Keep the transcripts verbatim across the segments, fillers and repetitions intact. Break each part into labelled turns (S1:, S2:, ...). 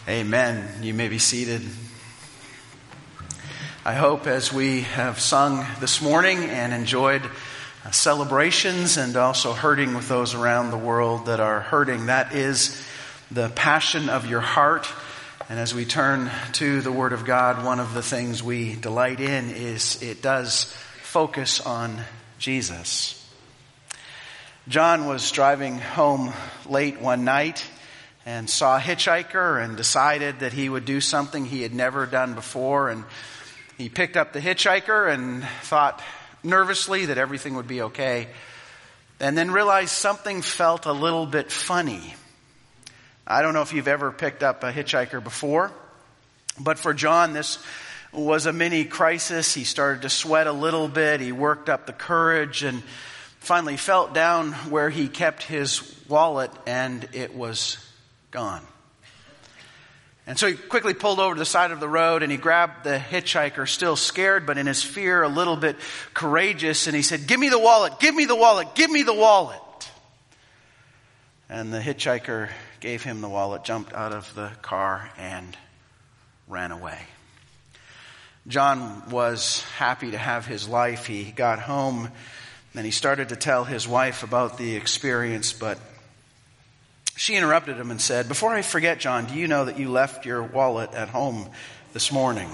S1: Amen. You may be seated. I hope as we have sung this morning and enjoyed celebrations and also hurting with those around the world that are hurting, that is the passion of your heart. And as we turn to the Word of God, one of the things we delight in is it does focus on Jesus. John was driving home late one night and saw a hitchhiker and decided that he would do something he had never done before. And he picked up the hitchhiker and thought nervously that everything would be okay. And then realized something felt a little bit funny. I don't know if you've ever picked up a hitchhiker before, but for John, this was a mini crisis. He started to sweat a little bit. He worked up the courage and finally felt down where he kept his wallet, and it was gone. And so he quickly pulled over to the side of the road and he grabbed the hitchhiker, still scared, but in his fear a little bit courageous. And he said, "Give me the wallet, give me the wallet, give me the wallet." And the hitchhiker gave him the wallet, jumped out of the car and ran away. John was happy to have his life. He got home and he started to tell his wife about the experience, but she interrupted him and said, "Before I forget, John, do you know that you left your wallet at home this morning?"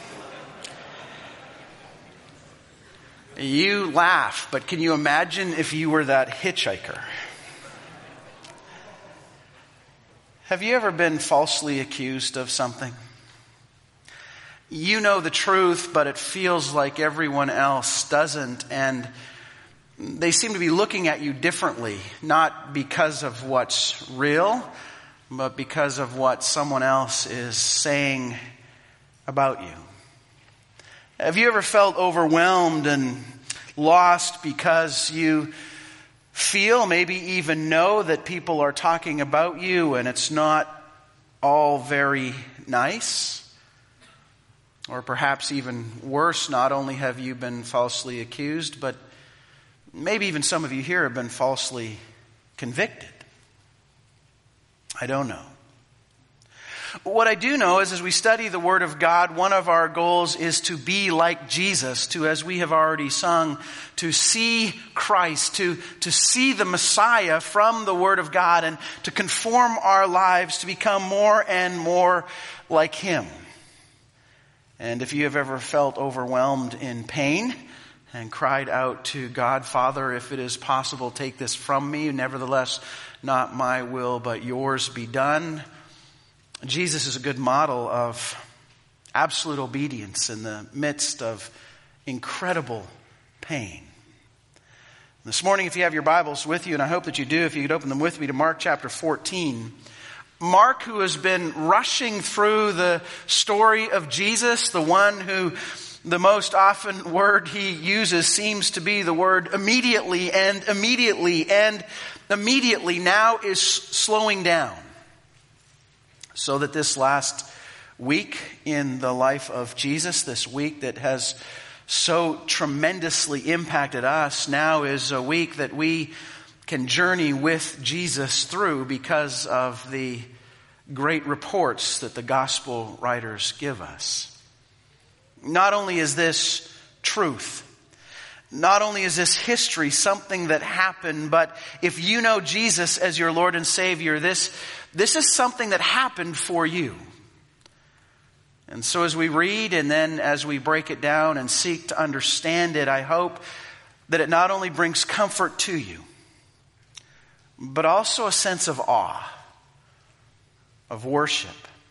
S1: You laugh, but can you imagine if you were that hitchhiker? Have you ever been falsely accused of something? You know the truth, but it feels like everyone else doesn't, and they seem to be looking at you differently, not because of what's real, but because of what someone else is saying about you. Have you ever felt overwhelmed and lost because you feel, maybe even know, that people are talking about you and it's not all very nice? Or perhaps even worse, not only have you been falsely accused, but maybe even some of you here have been falsely convicted. I don't know. What I do know is as we study the Word of God, one of our goals is to be like Jesus, to, as we have already sung, to see Christ, to, to see the Messiah from the Word of God and to conform our lives to become more and more like Him. And if you have ever felt overwhelmed in pain and cried out to God, "Father, if it is possible, take this from me. Nevertheless, not my will, but yours be done." Jesus is a good model of absolute obedience in the midst of incredible pain. This morning, if you have your Bibles with you, and I hope that you do, if you could open them with me to Mark chapter fourteen. Mark, who has been rushing through the story of Jesus, the one who the most often word he uses seems to be the word immediately and immediately and immediately, now is slowing down. So that this last week in the life of Jesus, this week that has so tremendously impacted us, now is a week that we can journey with Jesus through because of the great reports that the gospel writers give us. Not only is this truth, not only is this history, something that happened, but if you know Jesus as your Lord and Savior, this, this is something that happened for you. And so as we read and then as we break it down and seek to understand it, I hope that it not only brings comfort to you, but also a sense of awe, of worship,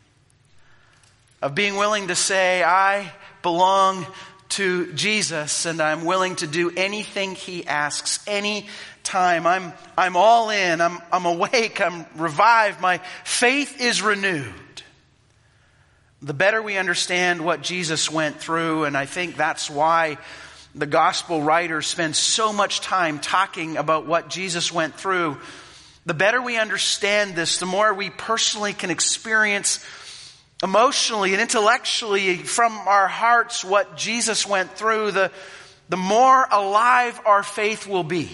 S1: of being willing to say, "I belong to Jesus and I'm willing to do anything He asks, any time. I'm, I'm all in. I'm, I'm awake. I'm revived. My faith is renewed." The better we understand what Jesus went through, and I think that's why the gospel writers spend so much time talking about what Jesus went through. The better we understand this, the more we personally can experience emotionally and intellectually from our hearts what Jesus went through, the, the more alive our faith will be.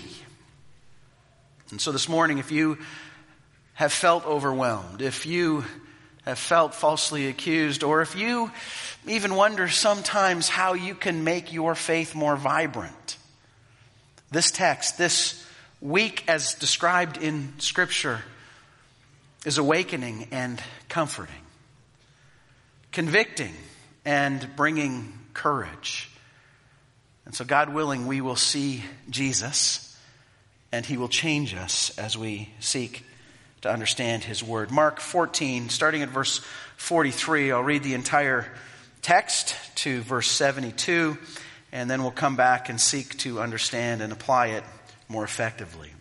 S1: And so this morning, if you have felt overwhelmed, if you have felt falsely accused, or if you even wonder sometimes how you can make your faith more vibrant, this text, this week as described in Scripture, is awakening and comforting, convicting and bringing courage. And so, God willing, we will see Jesus, and He will change us as we seek to understand His Word. Mark fourteen, starting at verse forty-three, I'll read the entire text to verse seventy-two, and then we'll come back and seek to understand and apply it more effectively.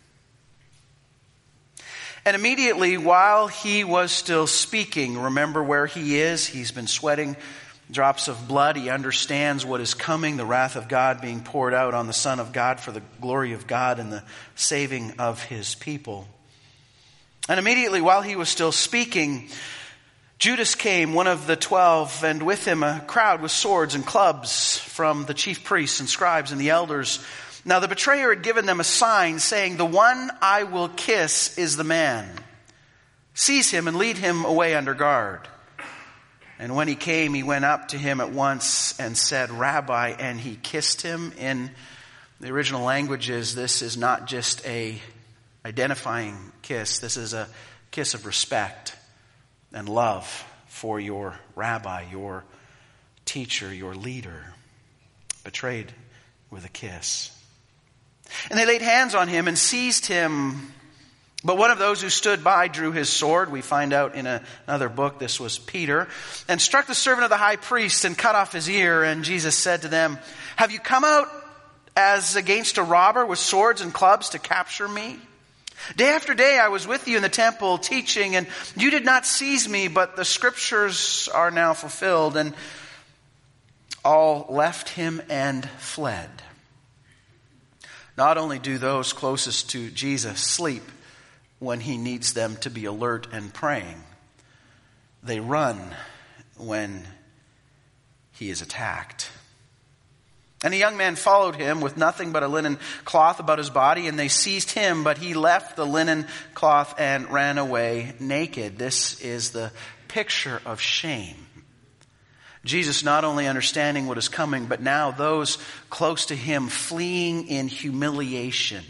S1: And immediately while he was still speaking, remember where he is. He's been sweating drops of blood. He understands what is coming, the wrath of God being poured out on the Son of God for the glory of God and the saving of His people. And immediately while he was still speaking, Judas came, one of the twelve, and with him a crowd with swords and clubs from the chief priests and scribes and the elders. Now the betrayer had given them a sign, saying, "The one I will kiss is the man. Seize him and lead him away under guard." And when he came, he went up to him at once and said, "Rabbi," and he kissed him. In the original languages, this is not just a identifying kiss. This is a kiss of respect and love for your rabbi, your teacher, your leader. Betrayed with a kiss. And they laid hands on him and seized him. But one of those who stood by drew his sword. We find out in a, another book this was Peter. And struck the servant of the high priest and cut off his ear. And Jesus said to them, "Have you come out as against a robber with swords and clubs to capture me? Day after day I was with you in the temple teaching, and you did not seize me, but the scriptures are now fulfilled." And all left him and fled. Not only do those closest to Jesus sleep when he needs them to be alert and praying, they run when he is attacked. And a young man followed him with nothing but a linen cloth about his body, and they seized him, but he left the linen cloth and ran away naked. This is the picture of shame. Jesus not only understanding what is coming, but now those close to him fleeing in humiliation.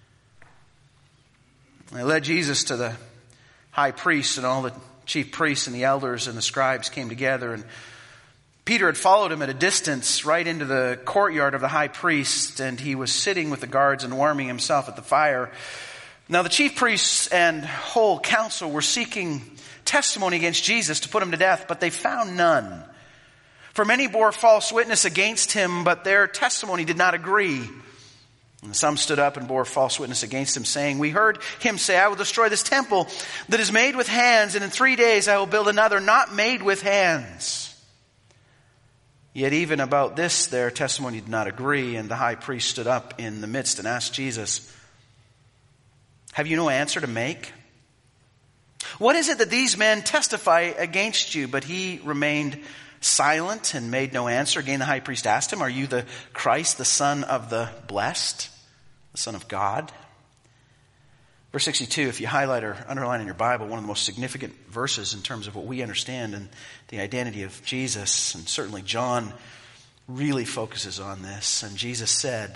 S1: They led Jesus to the high priest, and all the chief priests and the elders and the scribes came together. And Peter had followed him at a distance right into the courtyard of the high priest, and he was sitting with the guards and warming himself at the fire. Now the chief priests and whole council were seeking testimony against Jesus to put him to death, but they found none. For many bore false witness against him, but their testimony did not agree. And some stood up and bore false witness against him, saying, "We heard him say, 'I will destroy this temple that is made with hands, and in three days I will build another not made with hands.' Yet even about this their testimony did not agree, and the high priest stood up in the midst and asked Jesus, 'Have you no answer to make? What is it that these men testify against you?' But he remained silent and made no answer. Again the high priest asked him, 'Are you the Christ, the Son of the Blessed, the Son of God?'" Verse sixty-two, if you highlight or underline in your Bible, one of the most significant verses in terms of what we understand and the identity of Jesus. And certainly John really focuses on this. And Jesus said,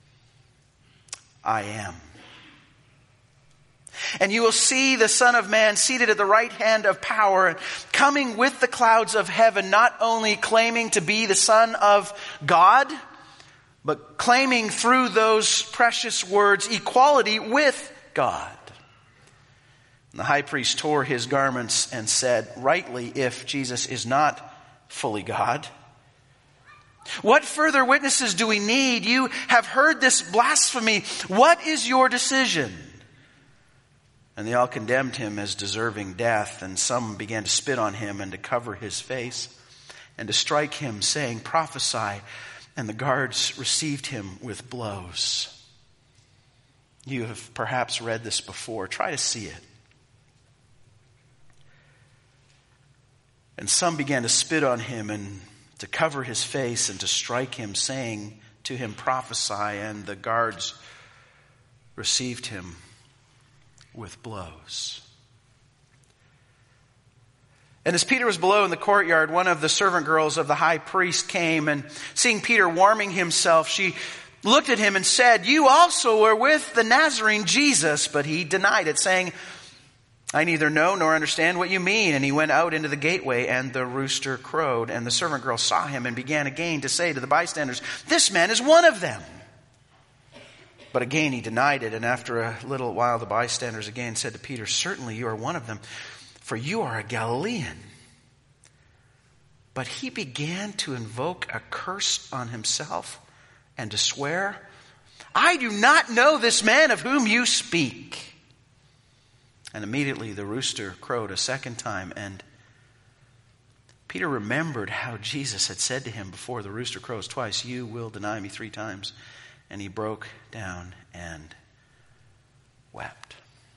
S1: "I am. And you will see the Son of Man seated at the right hand of power, coming with the clouds of heaven," not only claiming to be the Son of God, but claiming through those precious words equality with God. And the high priest tore his garments and said, rightly, if Jesus is not fully God, "What further witnesses do we need? You have heard this blasphemy. What is your decision?" And they all condemned him as deserving death, and some began to spit on him and to cover his face and to strike him, saying, "Prophesy." And the guards received him with blows. You have perhaps read this before. Try to see it. And some began to spit on him and to cover his face and to strike him, saying to him, "Prophesy." And the guards received him with blows. And as Peter was below in the courtyard, one of the servant girls of the high priest came, and seeing Peter warming himself, she looked at him and said, "You also were with the Nazarene Jesus." But he denied it, saying, "I neither know nor understand what you mean." And he went out into the gateway, and the rooster crowed. And the servant girl saw him and began again to say to the bystanders, "This man is one of them." But again he denied it. And after a little while the bystanders again said to Peter, "Certainly you are one of them, for you are a Galilean." But he began to invoke a curse on himself and to swear, "I do not know this man of whom you speak." And immediately the rooster crowed a second time, and Peter remembered how Jesus had said to him before the rooster crows twice, "You will deny me three times." And he broke down and wept.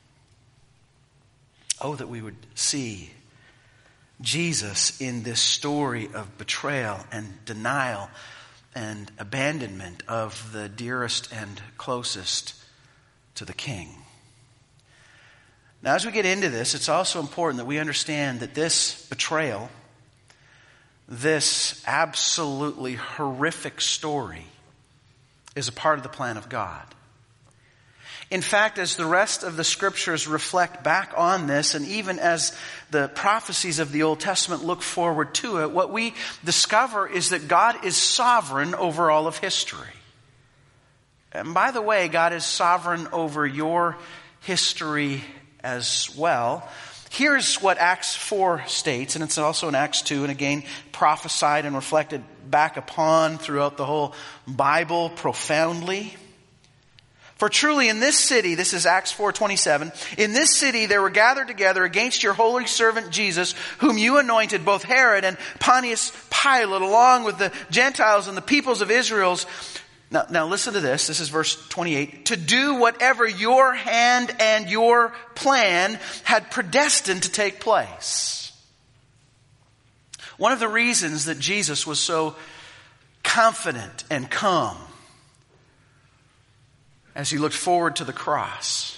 S1: Oh, that we would see Jesus in this story of betrayal and denial and abandonment of the dearest and closest to the King. Now, as we get into this, it's also important that we understand that this betrayal, this absolutely horrific story, is a part of the plan of God. In fact, as the rest of the scriptures reflect back on this, and even as the prophecies of the Old Testament look forward to it, what we discover is that God is sovereign over all of history. And by the way, God is sovereign over your history as well. Here's what Acts four states, and it's also in Acts two, and again prophesied and reflected back upon throughout the whole Bible profoundly. "For truly in this city," this is Acts four twenty-seven, "in this city there were gathered together against your holy servant Jesus, whom you anointed, both Herod and Pontius Pilate, along with the Gentiles and the peoples of Israel's." Now, now listen to this. This is verse twenty-eight. "To do whatever your hand and your plan had predestined to take place." One of the reasons that Jesus was so confident and calm as he looked forward to the cross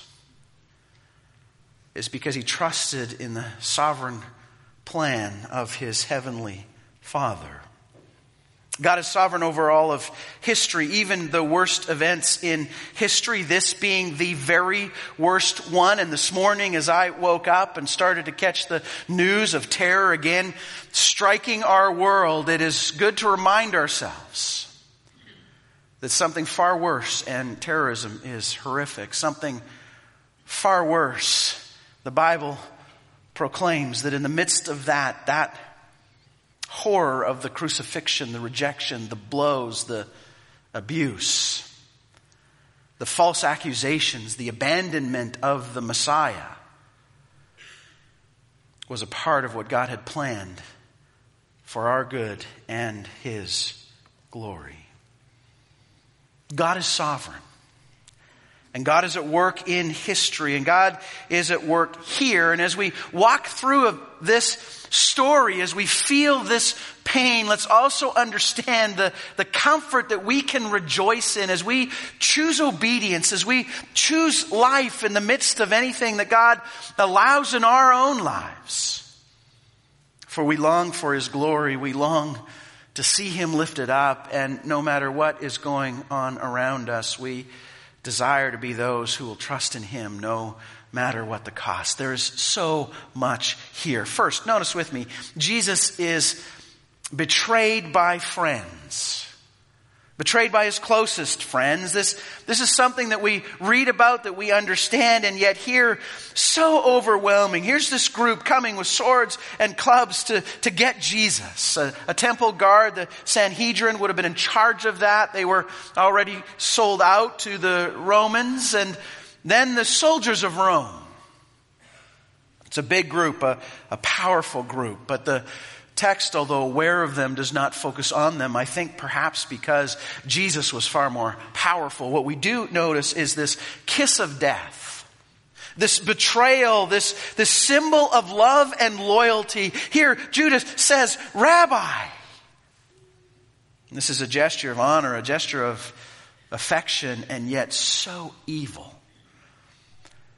S1: is because he trusted in the sovereign plan of his heavenly Father. God is sovereign over all of history, even the worst events in history, this being the very worst one. And this morning as I woke up and started to catch the news of terror again striking our world, it is good to remind ourselves that something far worse, and terrorism is horrific, something far worse, the Bible proclaims that in the midst of that, that horror of the crucifixion, the rejection, the blows, the abuse, the false accusations, the abandonment of the Messiah was a part of what God had planned for our good and His glory. God is sovereign. And God is at work in history. And God is at work here. And as we walk through this story, as we feel this pain, let's also understand the, the comfort that we can rejoice in as we choose obedience, as we choose life in the midst of anything that God allows in our own lives. For we long for His glory. We long to see Him lifted up. And no matter what is going on around us, we desire to be those who will trust in Him no matter what the cost. There is so much here. First, notice with me, Jesus is betrayed by friends. Betrayed by His closest friends. This, this is something that we read about, that we understand, and yet here, so overwhelming. Here's this group coming with swords and clubs to, to get Jesus. A, a temple guard, the Sanhedrin, would have been in charge of that. They were already sold out to the Romans. And then the soldiers of Rome. It's a big group, a, a powerful group, but the text, although aware of them, does not focus on them. I think perhaps because Jesus was far more powerful. What we do notice is this kiss of death. This betrayal, this, this symbol of love and loyalty. Here, Judas says, "Rabbi." And this is a gesture of honor, a gesture of affection, and yet so evil.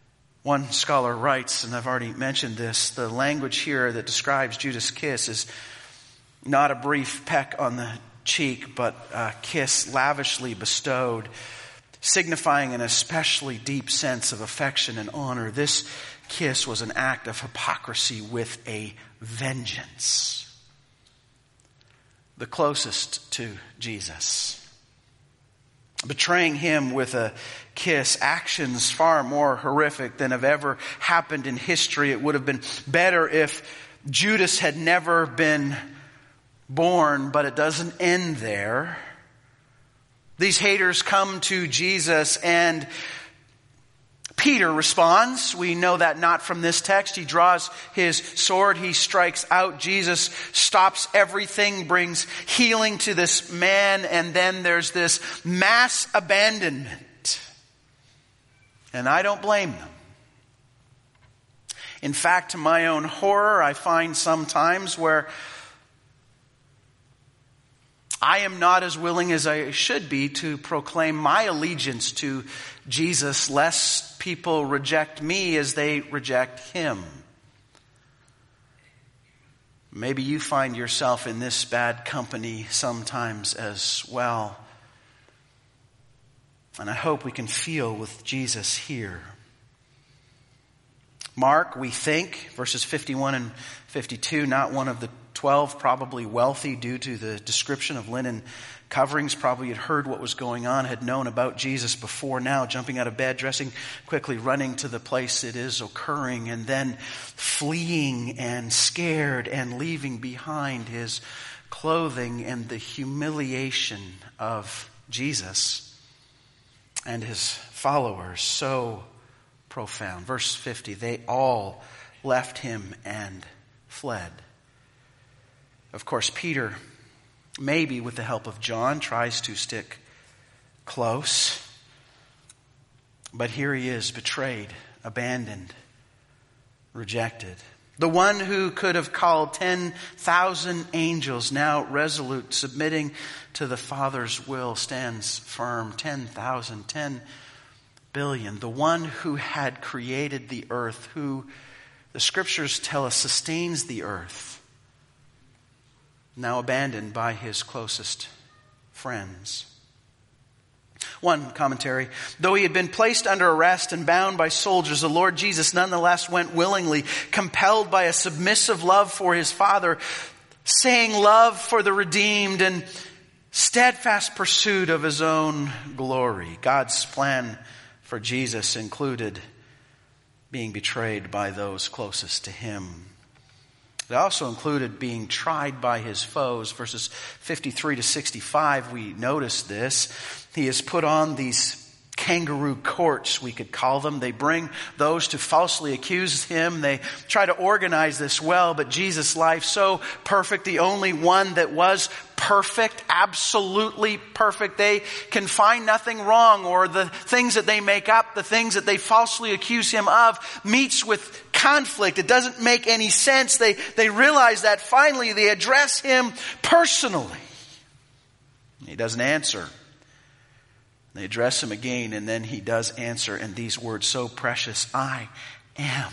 S1: One scholar writes, and I've already mentioned this, the language here that describes Judas' kiss is not a brief peck on the cheek, but a kiss lavishly bestowed, signifying an especially deep sense of affection and honor. This kiss was an act of hypocrisy with a vengeance. The closest to Jesus. Betraying him with a kiss, actions far more horrific than have ever happened in history. It would have been better if Judas had never been born, but it doesn't end there. These haters come to Jesus and Peter responds. We know that not from this text. He draws his sword. He strikes out. Jesus stops everything, brings healing to this man, and then there's this mass abandonment. And I don't blame them. In fact, to my own horror, I find sometimes where I am not as willing as I should be to proclaim my allegiance to Jesus, lest people reject me as they reject him. Maybe you find yourself in this bad company sometimes as well. And I hope we can feel with Jesus here. Mark, we think, verses fifty-one and fifty-two, not one of the twelve, probably wealthy due to the description of linen coverings, probably had heard what was going on, had known about Jesus before now, jumping out of bed, dressing quickly, running to the place it is occurring, and then fleeing and scared and leaving behind his clothing and the humiliation of Jesus and his followers. So profound. Verse fifty, they all left him and fled. Of course, Peter, maybe with the help of John, tries to stick close. But here he is, betrayed, abandoned, rejected. The one who could have called ten thousand angels, now resolute, submitting to the Father's will, stands firm. ten thousand, ten billion. The one who had created the earth, who, the scriptures tell us, sustains the earth, now abandoned by his closest friends. One commentary, though he had been placed under arrest and bound by soldiers, the Lord Jesus nonetheless went willingly, compelled by a submissive love for his Father, saying love for the redeemed and steadfast pursuit of his own glory. God's plan for Jesus included being betrayed by those closest to him. It also included being tried by his foes. Verses fifty-three to sixty-five, we notice this. He has put on these kangaroo courts, we could call them. They bring those to falsely accuse him. They try to organize this well, but Jesus' life so perfect, the only one that was perfect, absolutely perfect. They can find nothing wrong, or the things that they make up, the things that they falsely accuse him of, meets with conflict. It doesn't make any sense. They, they realize that finally they address him personally. He doesn't answer. They address him again, and then he does answer in these words so precious, I am.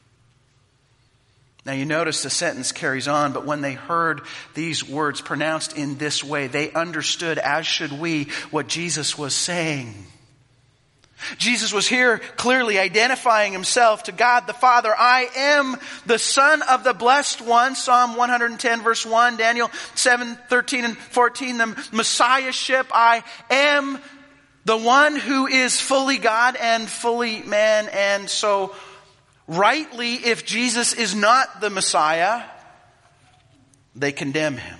S1: Now you notice the sentence carries on, but when they heard these words pronounced in this way, they understood, as should we, what Jesus was saying. Jesus was here clearly identifying himself to God the Father. I am the Son of the Blessed One. Psalm one ten verse one, Daniel seven thirteen and fourteen, the Messiahship. I am the one who is fully God and fully man. And so rightly, if Jesus is not the Messiah, they condemn him.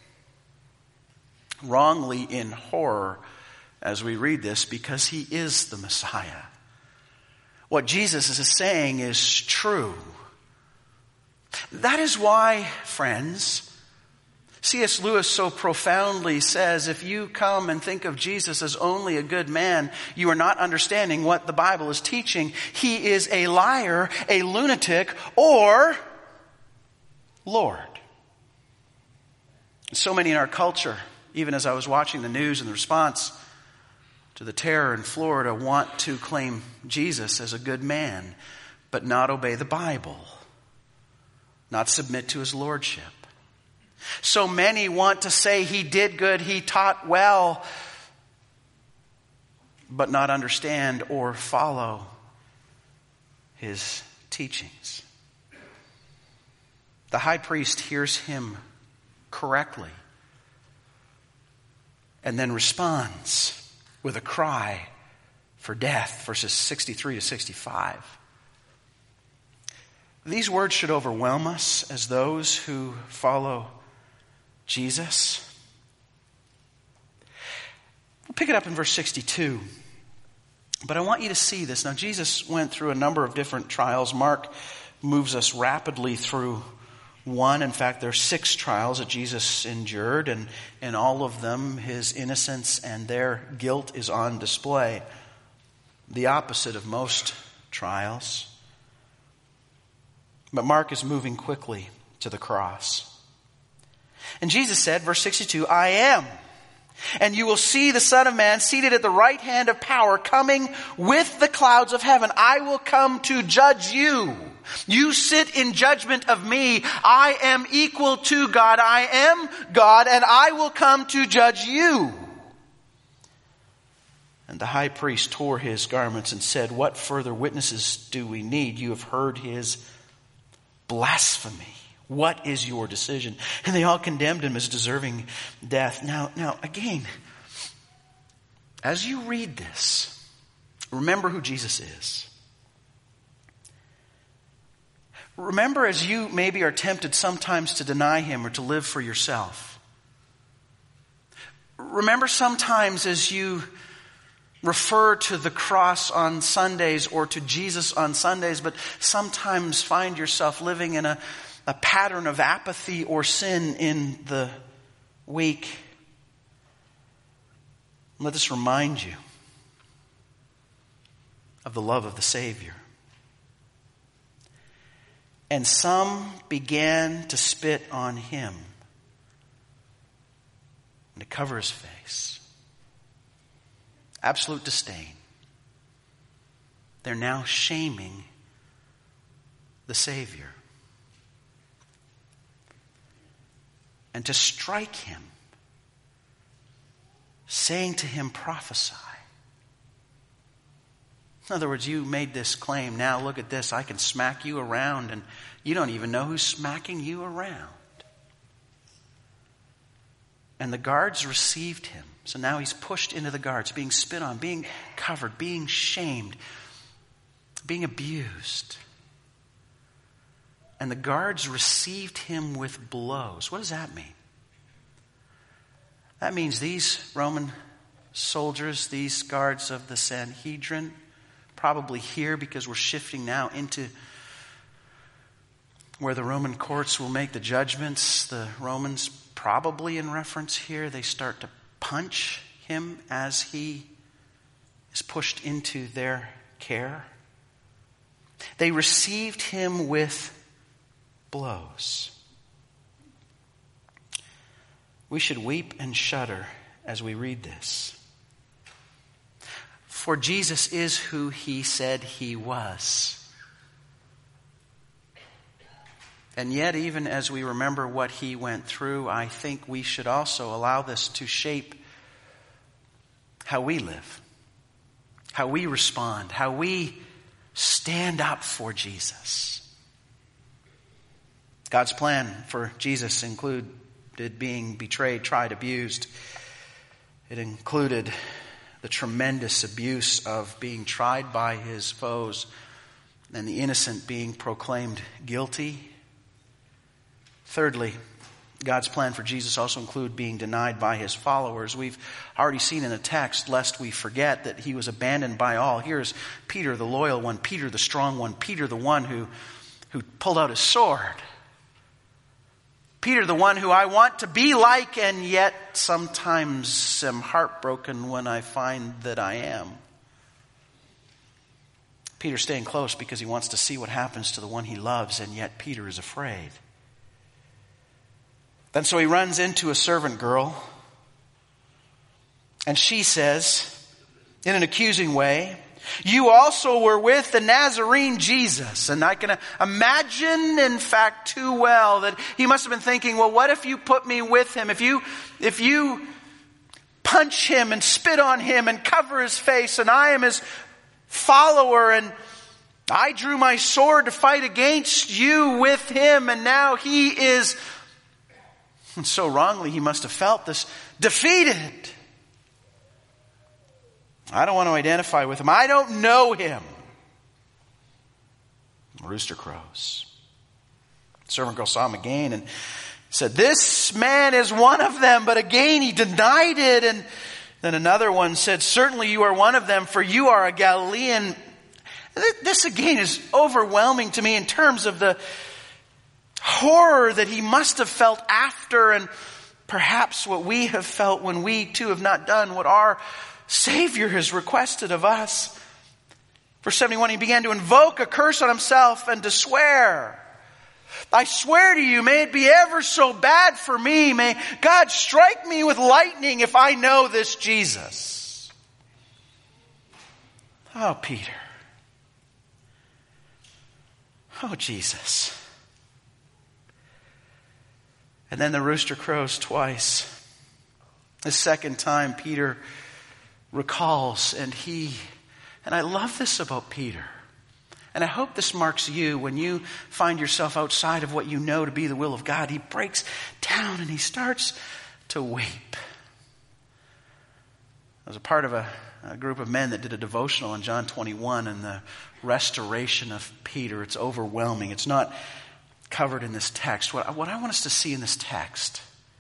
S1: Wrongly, in horror, as we read this, because he is the Messiah. What Jesus is saying is true. That is why, friends, C S Lewis so profoundly says, if you come and think of Jesus as only a good man, you are not understanding what the Bible is teaching. He is a liar, a lunatic, or Lord. So many in our culture, even as I was watching the news and the response to the terror in Florida, want to claim Jesus as a good man but not obey the Bible, not submit to his lordship. So many want to say he did good, he taught well, but not understand or follow his teachings. The high priest hears him correctly and then responds with a cry for death, verses sixty-three to sixty-five. These words should overwhelm us as those who follow Jesus. We'll pick it up in verse sixty-two. But I want you to see this. Now, Jesus went through a number of different trials. Mark moves us rapidly through one. In fact, there are six trials that Jesus endured, and in all of them, his innocence and their guilt is on display. The opposite of most trials. But Mark is moving quickly to the cross. And Jesus said, verse sixty-two, I am. And you will see the Son of Man seated at the right hand of power, coming with the clouds of heaven. I will come to judge you. You sit in judgment of me. I am equal to God. I am God, and I will come to judge you. And the high priest tore his garments and said, what further witnesses do we need? You have heard his blasphemy. What is your decision? And they all condemned him as deserving death. Now, now again, as you read this, remember who Jesus is. Remember, as you maybe are tempted sometimes to deny him or to live for yourself. Remember sometimes as you refer to the cross on Sundays or to Jesus on Sundays, but sometimes find yourself living in a A pattern of apathy or sin in the week. Let this remind you of the love of the Savior. And some began to spit on him and to cover his face. Absolute disdain. They're now shaming the Savior. And to strike him, saying to him, prophesy. In other words, you made this claim. Now look at this. I can smack you around, and you don't even know who's smacking you around. And the guards received him. So now he's pushed into the guards, being spit on, being covered, being shamed, being abused. And the guards received him with blows. What does that mean? That means these Roman soldiers, these guards of the Sanhedrin, probably here because we're shifting now into where the Roman courts will make the judgments. The Romans, probably in reference here, they start to punch him as he is pushed into their care. They received him with blows. We should weep and shudder as we read this. For Jesus is who he said he was. And yet, even as we remember what he went through, I think we should also allow this to shape how we live, how we respond, how we stand up for Jesus. God's plan for Jesus included being betrayed, tried, abused. It included the tremendous abuse of being tried by his foes and the innocent being proclaimed guilty. Thirdly, God's plan for Jesus also included being denied by his followers. We've already seen in the text, lest we forget, that he was abandoned by all. Here's Peter, the loyal one, Peter, the strong one, Peter, the one who, who pulled out his sword. Peter, the one who I want to be like, and yet sometimes am heartbroken when I find that I am. Peter staying close because he wants to see what happens to the one he loves, and yet Peter is afraid. Then so he runs into a servant girl, and she says, in an accusing way, You also were with the Nazarene Jesus. And I can imagine, in fact, too well that he must have been thinking, well, what if you put me with him? If you, if you punch him and spit on him and cover his face, and I am his follower, and I drew my sword to fight against you with him, and now he is, and so wrongly he must have felt this, defeated. I don't want to identify with him. I don't know him. The rooster crows. The servant girl saw him again and said, this man is one of them. But again he denied it. And then another one said, certainly you are one of them, for you are a Galilean. This again is overwhelming to me in terms of the horror that he must have felt after, and perhaps what we have felt when we too have not done what our Savior has requested of us. Verse seventy-one, he began to invoke a curse on himself and to swear. I swear to you, may it be ever so bad for me. May God strike me with lightning if I know this Jesus. Oh, Peter. Oh, Jesus. And then the rooster crows twice. The second time, Peter recalls, and he, and I love this about Peter, and I hope this marks you when you find yourself outside of what you know to be the will of God. He breaks down and he starts to weep. I was a part of a, a group of men that did a devotional on John twenty-one and the restoration of Peter. It's overwhelming. It's not covered in this text. What, what I want us to see in this text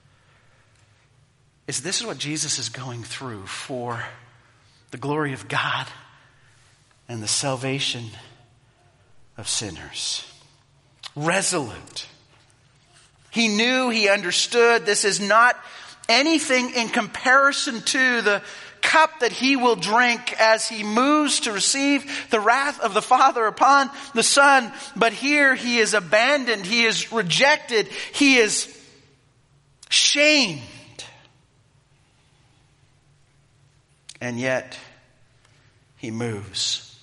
S1: is this is what Jesus is going through for the glory of God and the salvation of sinners. Resolute. He knew, he understood, this is not anything in comparison to the cup that he will drink as he moves to receive the wrath of the Father upon the Son. But here he is abandoned, he is rejected, he is shamed. And yet, he moves.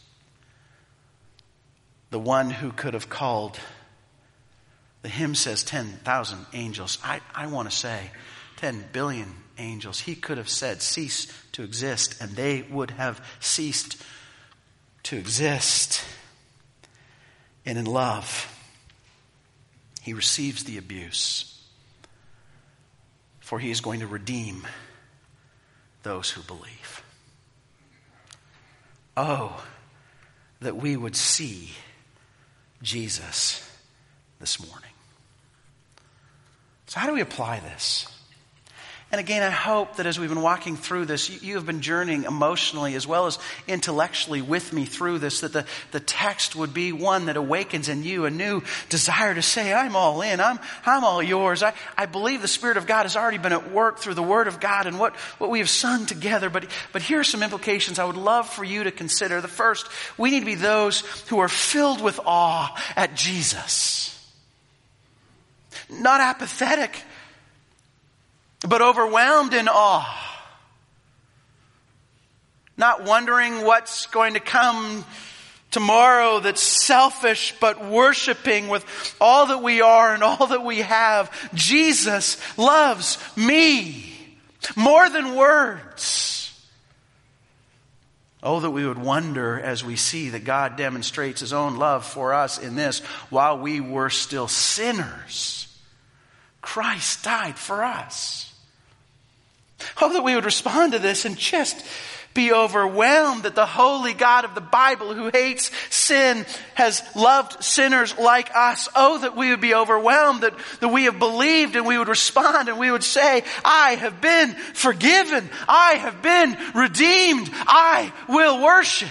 S1: The one who could have called, the hymn says ten thousand angels. I, I want to say ten billion angels. He could have said, cease to exist, and they would have ceased to exist. And in love, he receives the abuse, for he is going to redeem those who believe. Oh, that we would see Jesus this morning. So how do we apply this? And again, I hope that as we've been walking through this, you, you have been journeying emotionally as well as intellectually with me through this, that the, the text would be one that awakens in you a new desire to say, I'm all in, I'm, I'm all yours. I, I believe the Spirit of God has already been at work through the Word of God and what, what we have sung together. But, but here are some implications I would love for you to consider. The first, we need to be those who are filled with awe at Jesus. Not apathetic, but overwhelmed in awe. Not wondering what's going to come tomorrow that's selfish, but worshiping with all that we are and all that we have. Jesus loves me more than words. Oh, that we would wonder as we see that God demonstrates His own love for us in this. While we were still sinners, Christ died for us. Oh, that we would respond to this and just be overwhelmed that the holy God of the Bible, who hates sin, has loved sinners like us. Oh, that we would be overwhelmed that, that we have believed, and we would respond and we would say, I have been forgiven. I have been redeemed. I will worship.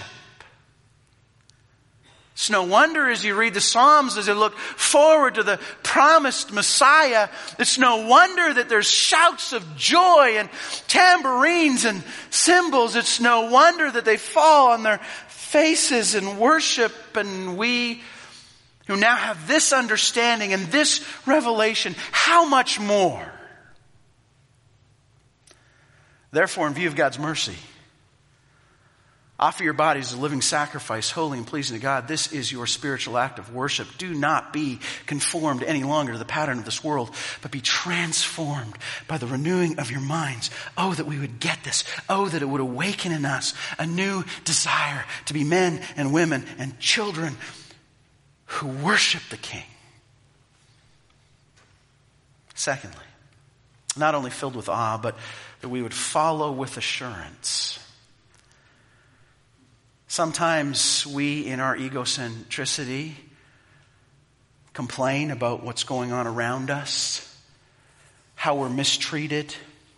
S1: It's no wonder as you read the Psalms, as you look forward to the promised Messiah, it's no wonder that there's shouts of joy and tambourines and cymbals. It's no wonder that they fall on their faces in worship. And we who now have this understanding and this revelation, how much more? Therefore, in view of God's mercy, Offer your bodies as a living sacrifice, holy and pleasing to God. This is your spiritual act of worship. Do not be conformed any longer to the pattern of this world, but be transformed by the renewing of your minds. Oh, that we would get this. Oh, that it would awaken in us a new desire to be men and women and children who worship the King. Secondly, not only filled with awe, but that we would follow with assurance. Sometimes we, in our egocentricity, complain about what's going on around us, how we're mistreated.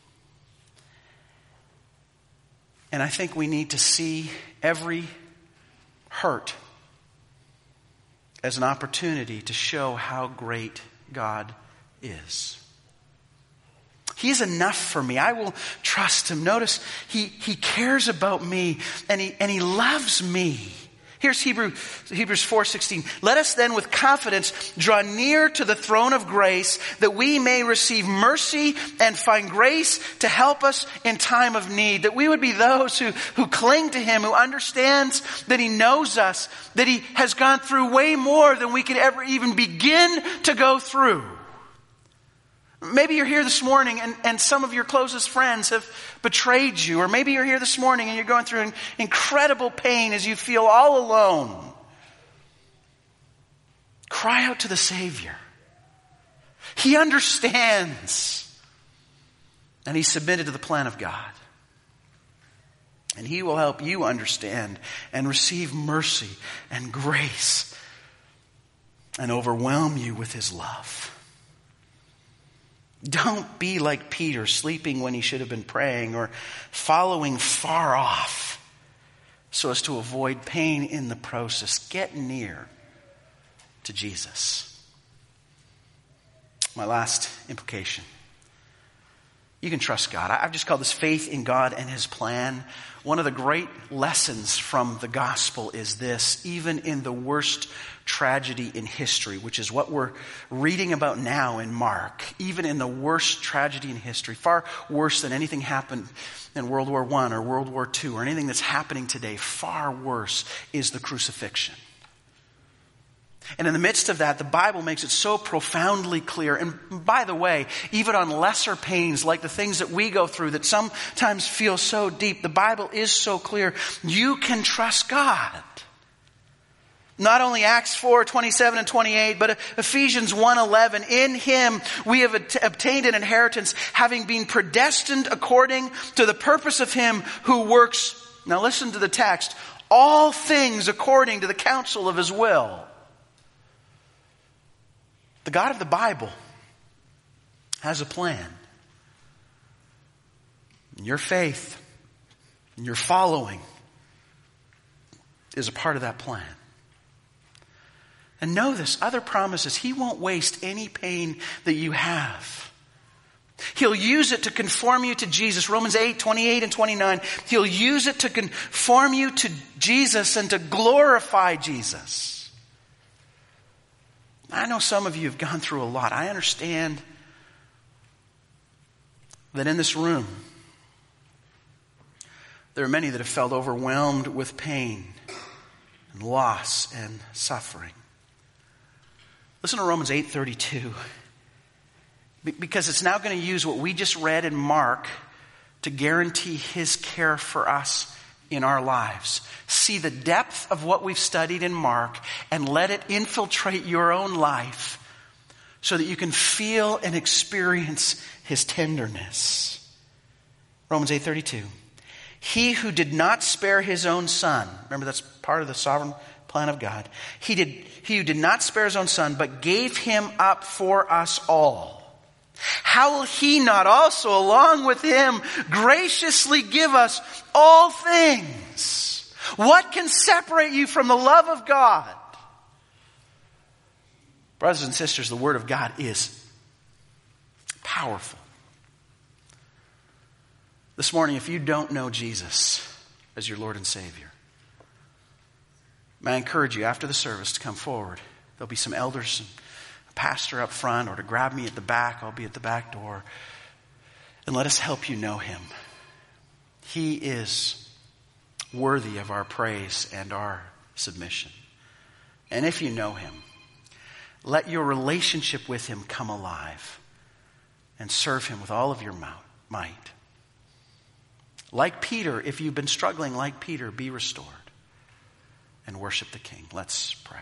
S1: And I think we need to see every hurt as an opportunity to show how great God is. He is enough for me. I will trust him. Notice he, he cares about me and he, and he loves me. Here's Hebrew, Hebrews four sixteen. Let us then with confidence draw near to the throne of grace that we may receive mercy and find grace to help us in time of need. That we would be those who, who cling to him, who understands that he knows us, that he has gone through way more than we could ever even begin to go through. Maybe you're here this morning and, and some of your closest friends have betrayed you. Or maybe you're here this morning and you're going through an incredible pain as you feel all alone. Cry out to the Savior. He understands. And he's submitted to the plan of God. And he will help you understand and receive mercy and grace and overwhelm you with his love. Don't be like Peter, sleeping when he should have been praying, or following far off so as to avoid pain in the process. Get near to Jesus. My last implication. You can trust God. I've just called this faith in God and his plan. One of the great lessons from the gospel is this: even in the worst tragedy in history, which is what we're reading about now in Mark, even in the worst tragedy in history, far worse than anything happened in World War One or World War Two or anything that's happening today, far worse is the crucifixion. And in the midst of that, the Bible makes it so profoundly clear. And by the way, even on lesser pains, like the things that we go through that sometimes feel so deep, the Bible is so clear. You can trust God. Not only Acts four twenty-seven and twenty-eight, but Ephesians one eleven. In him we have obtained an inheritance, having been predestined according to the purpose of him who works, now listen to the text, all things according to the counsel of his will. The God of the Bible has a plan. And your faith and your following is a part of that plan. And know this, other promises, he won't waste any pain that you have. He'll use it to conform you to Jesus. Romans eight, twenty-eight and twenty-nine. He'll use it to conform you to Jesus and to glorify Jesus. I know some of you have gone through a lot. I understand that in this room, there are many that have felt overwhelmed with pain and loss and suffering. Listen to Romans eight thirty-two. Because it's now going to use what we just read in Mark to guarantee his care for us in our lives. See the depth of what we've studied in Mark and let it infiltrate your own life so that you can feel and experience his tenderness. Romans eight thirty-two. He who did not spare his own son, remember that's part of the sovereign plan of God. He did, he who did not spare his own son, but gave him up for us all. How will he not also, along with him, graciously give us all things? What can separate you from the love of God? Brothers and sisters, the Word of God is powerful. This morning, if you don't know Jesus as your Lord and Savior, may I encourage you after the service to come forward. There'll be some elders and pastor up front, or to grab me at the back. I'll be at the back door. And let us help you know him. He is worthy of our praise and our submission. And if you know him, let your relationship with him come alive and serve him with all of your might. Like Peter, if you've been struggling like Peter, be restored and worship the King. Let's pray.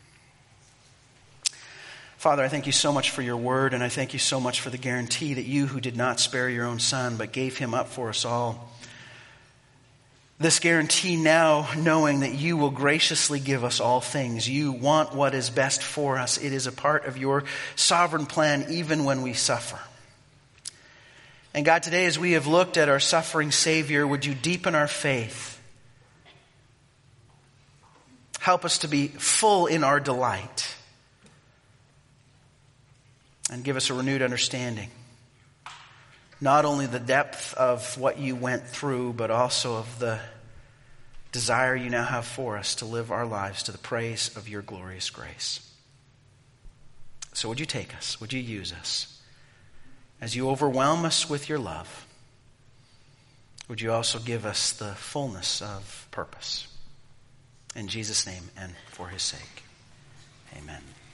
S1: Father, I thank you so much for your word, and I thank you so much for the guarantee that you, who did not spare your own son, but gave him up for us all, this guarantee now, knowing that you will graciously give us all things. You want what is best for us. It is a part of your sovereign plan, even when we suffer. And God, today as we have looked at our suffering Savior, would you deepen our faith? Help us to be full in our delight. And give us a renewed understanding. Not only the depth of what you went through, but also of the desire you now have for us to live our lives to the praise of your glorious grace. So would you take us? Would you use us? As you overwhelm us with your love, would you also give us the fullness of purpose? In Jesus' name and for his sake. Amen.